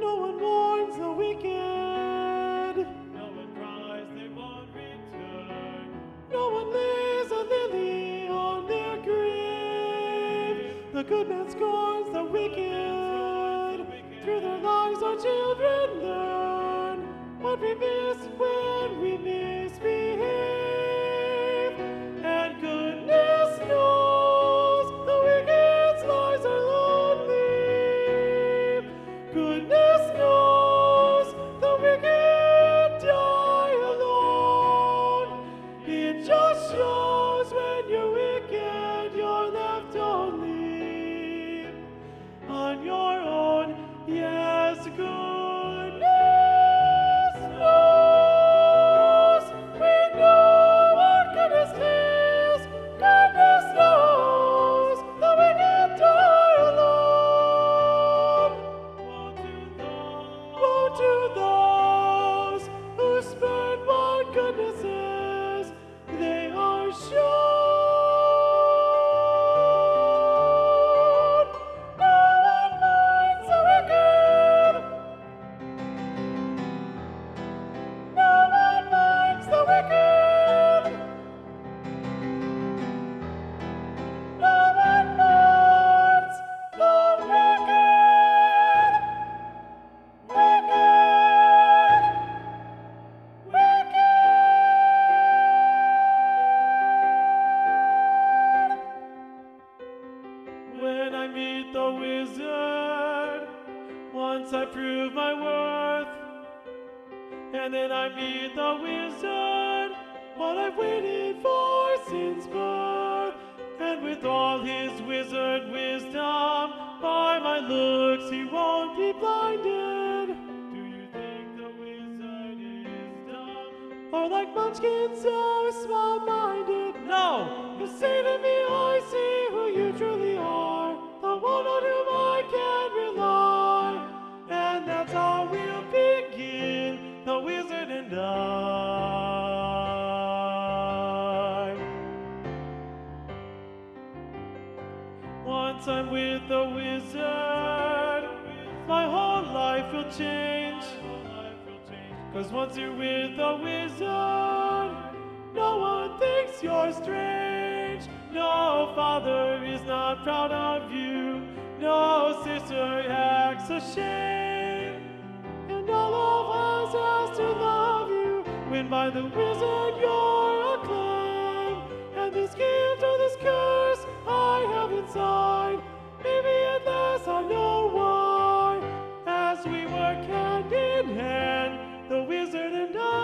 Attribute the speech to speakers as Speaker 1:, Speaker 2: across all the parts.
Speaker 1: No one mourns the wicked.
Speaker 2: No one cries, they won't return.
Speaker 1: No one lays a lily on their grave. The good man scorns the wicked. Through their lives our children learn what we miss when we misbehave. And goodness knows the wicked's lives are lonely. Goodness knows the wicked die alone. It just shows when you're wicked, you're left only on your own. Yes, goodness knows. We know what goodness is. Goodness knows the wicked die alone. Woe to those who spurn what goodness is. They are shown. No one minds the wicked. No one minds the wicked. No one minds the wicked. When I meet the wizard, once I prove my worth, and then I meet the wizard, what I've waited for since birth. And with all his wizard wisdom, by my looks he won't be blinded. Do you think the wizard is dumb? Or like Munchkin so small-minded? No! You say to me, I see who you truly are, the one on whom I can rely. And that's how we'll begin, the wizard and I. Once I'm with the wizard, my whole life will change. 'Cause once you're with the wizard, no one thinks you're strange. No father is not proud of you. No sister acts ashamed. And all of us has to love you when by the wizard you're acclaimed. And this gift or this curse I have inside, maybe at last I know why. As we work hand in hand, the wizard and I.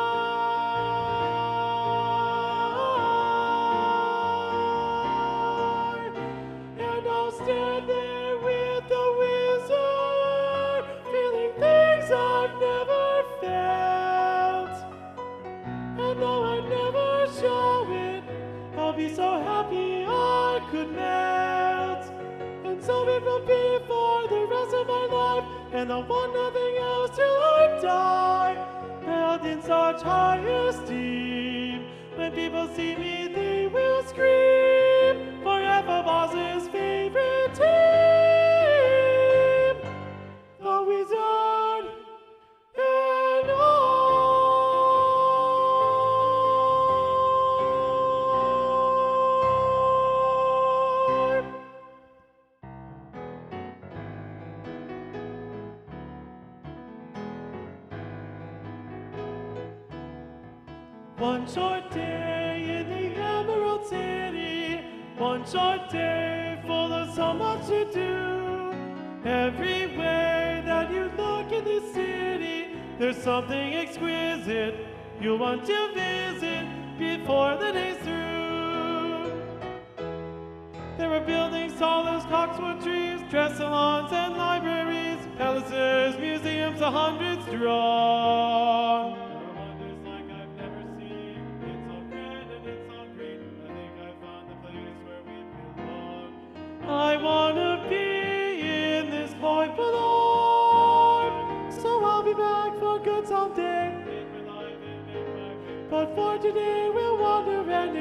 Speaker 1: And I'll stand there with the wizard, feeling things I've never felt. And though I never show it, I'll be so happy I could melt. And so it will be for the rest of my life, and I'll want nothing else till I die. Held in such high esteem, when people see me they will scream, forever Oz's favorite team, the wizard and I. One short day in the Emerald City, one short day full of so much to do. Everywhere that you look in this city, there's something exquisite you'll want to visit before the day's through. There are buildings tall as coxwood trees, dress salons and libraries, palaces, museums, 100 strong. I wanna be in this point belong, so I'll be back for good someday. But for today we'll wander and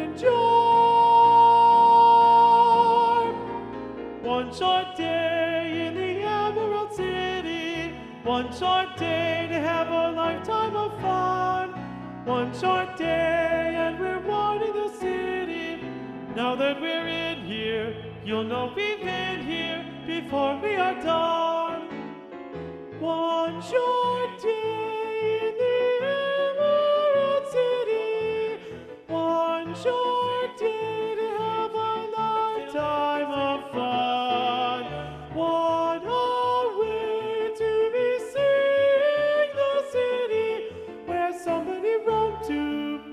Speaker 1: enjoy. One short day in the Emerald City, One short day to have a lifetime of fun. One short day and we're wanting the city. Now that we're in here, you'll know we've been here before we are done. One short day in the Emerald City. One short day to have a lifetime of fun. One hour way to be seeing the city where somebody wrote to.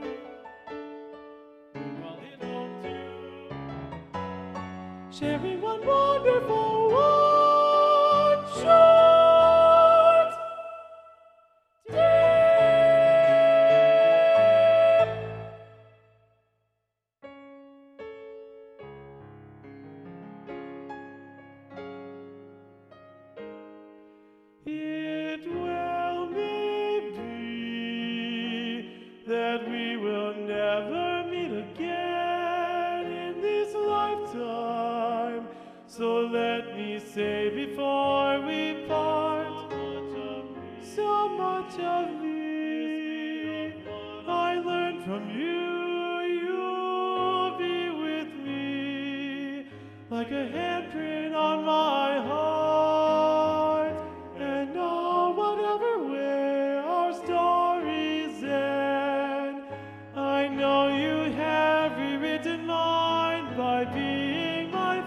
Speaker 1: Call it home to. Sharing one wonderful one short day. It well may be that we will never meet again in this lifetime. So let me say before we part, so much of me I learned from you. You'll be with me like a handprint on my heart. And now whatever way our stories end, I know you have rewritten mine by being my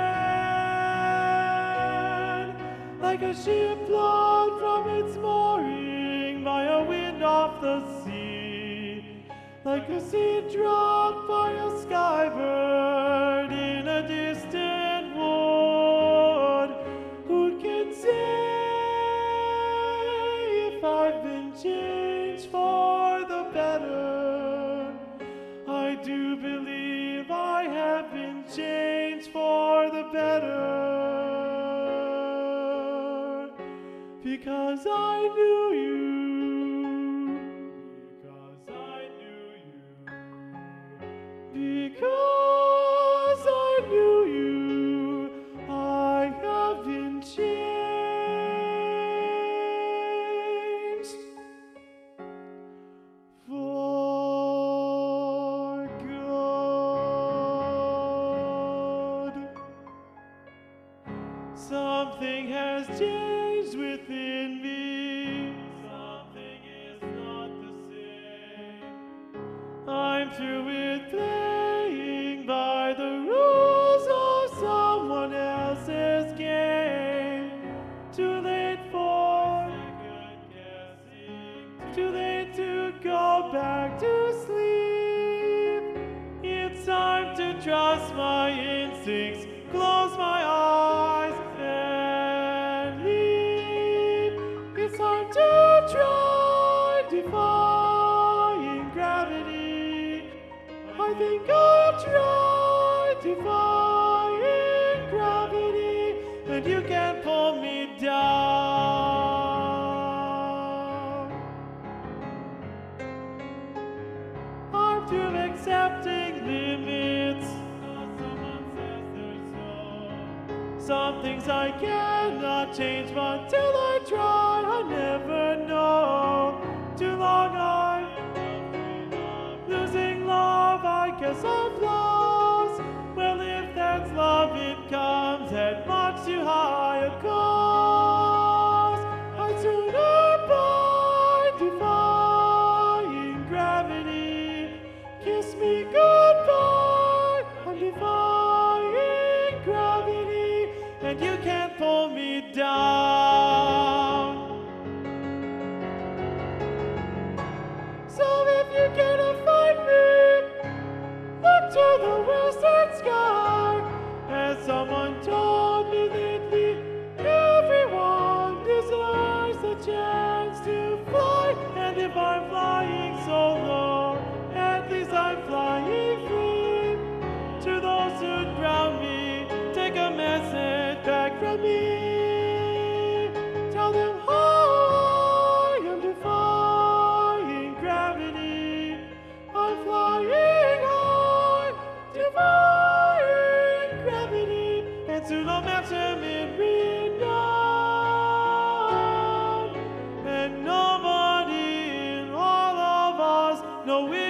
Speaker 1: friend. Like a ship blown from its mooring by a wind off the sea. Like a seed dropped by a skybird in a distant wood. Who can say if I've been changed for the better? I do believe I have been changed for the better. Because I knew you. Because I knew you. Because I knew you. I have been changed for good. Something has changed within me. Something is not the same. I'm through with playing by the rules of someone else's game. Too late for second guessing. Too late to go back to sleep. It's time to trust my instincts. Close my eyes and leave. It's time to try defying gravity. I think I'll try defying gravity, and you can't pull me down. I'm through accepting limits. Someone says there's no. Some things I cannot change, but till I try, I never know. Too long I'm losing love, I guess I've lost. Well, if that's love, it comes at much too high a cost. I'd sooner buy defying gravity. Kiss me goodbye, I'm defying gravity, and you can't pull me down. So if you're gonna fight me, look to No